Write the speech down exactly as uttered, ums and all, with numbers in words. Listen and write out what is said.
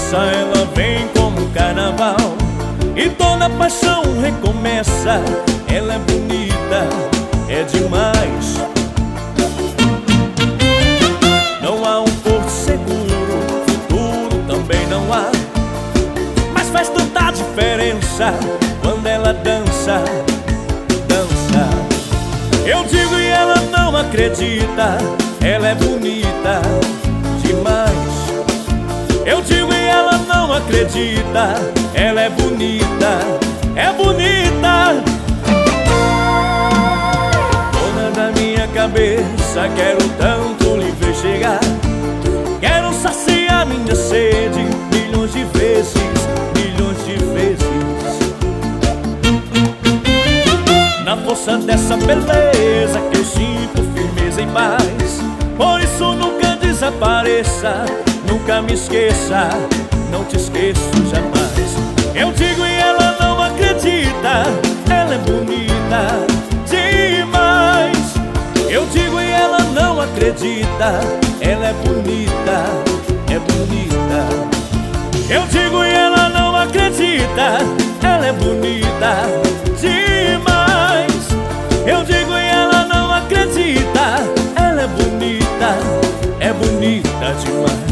dança, ela vem como um carnaval e toda paixão recomeça. Ela é bonita, é demais. Não há um porto seguro, futuro também não há, mas faz tanta diferença quando ela dança, dança. Eu digo e ela não acredita, ela é bonita demais. Eu digo e ela não acredita, ela é bonita, é bonita. Dona da minha cabeça, quero tanto lhe ver chegar. Quero saciar minha sede milhões de vezes, milhões de vezes. Na força dessa beleza que eu sinto firmeza em paz. Por isso nunca desapareça, nunca me esqueça, não te esqueço jamais. Eu digo e ela não acredita, ela é bonita demais. Eu digo e ela não acredita, ela é bonita, é bonita. Eu digo e ela não acredita, ela é bonita demais. Eu digo e ela não acredita, ela é bonita, é bonita demais.